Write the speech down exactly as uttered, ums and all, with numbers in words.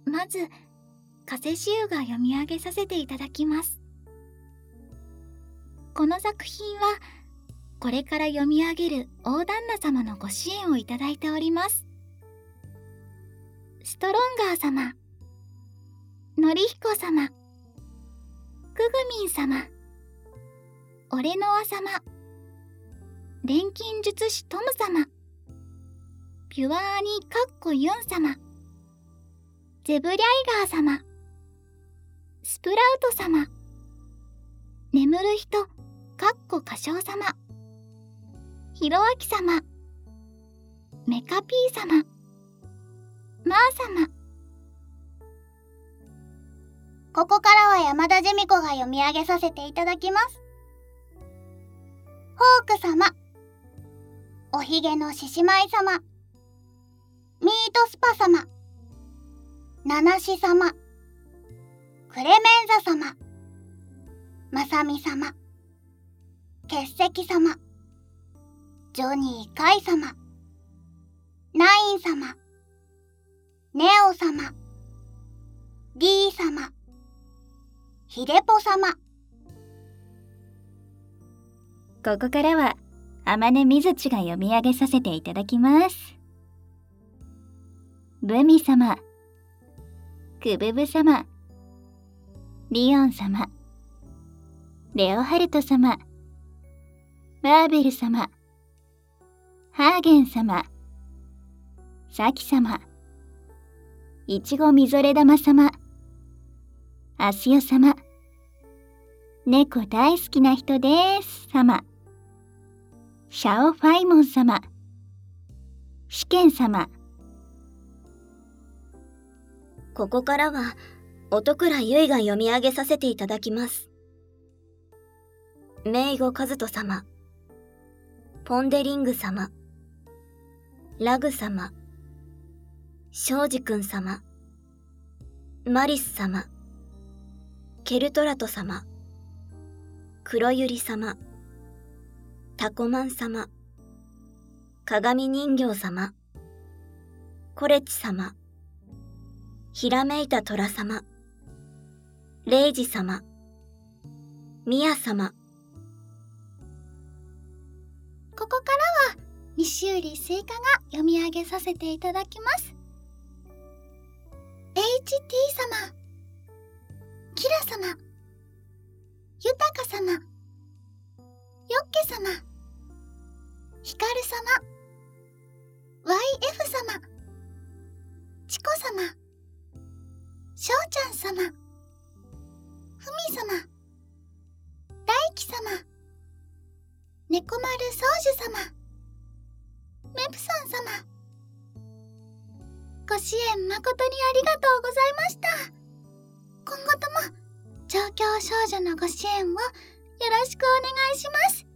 まず加瀬紫友が読み上げさせていただきます。この作品はこれから読み上げる大旦那様のご支援をいただいております。ストロンガー様、のりひこ様、くぐみん様、オレノア様、錬金術師トム様、ピュアーニかっこユン様、ゼブリャイガー様、スプラウト様、眠る人かっこ歌唱様、ひろあき様、メカピー様、マー様。 ここからは山田ジェミ子が読み上げさせていただきます。ホーク様、おひげの獅子舞様、ミートスパ様、ナナシ様、クレメンザ様、マサミ様、欠席様、ジョニーカイ様、ナイン様、ネオ様、D 様、ヒデポ様。 ここからは天音みずちが読み上げさせていただきます。ブミ様、クブブ様、リオン様、レオハルト様、バーベル様、ハーゲン様、サキ様、いちごみぞれ玉様、アスヨ様、猫大好きな人です様、シャオファイモン様、試験様。 ここからは音倉ゆいが読み上げさせていただきます。メイゴカズト様、ポンデリング様、ラグ様、ショウジくん様、マリス様、ケルトラト様、黒ゆり様、タコマン様、鏡人形様、コレチ様、ひらめいた虎様、レイジ様、ミヤ様。 ここからは西瓜スイカが読み上げさせていただきます。 エイチティー 様、キラ様、ユタカ様、ヨッケ様、ヒカル様、 ワイエフ 様、チコ様、ショウちゃん様、フミ様、大輝様、猫丸宗樹様、メプソン様。ご支援誠にありがとうございました。今後とも状況少女のご支援をよろしくお願いします。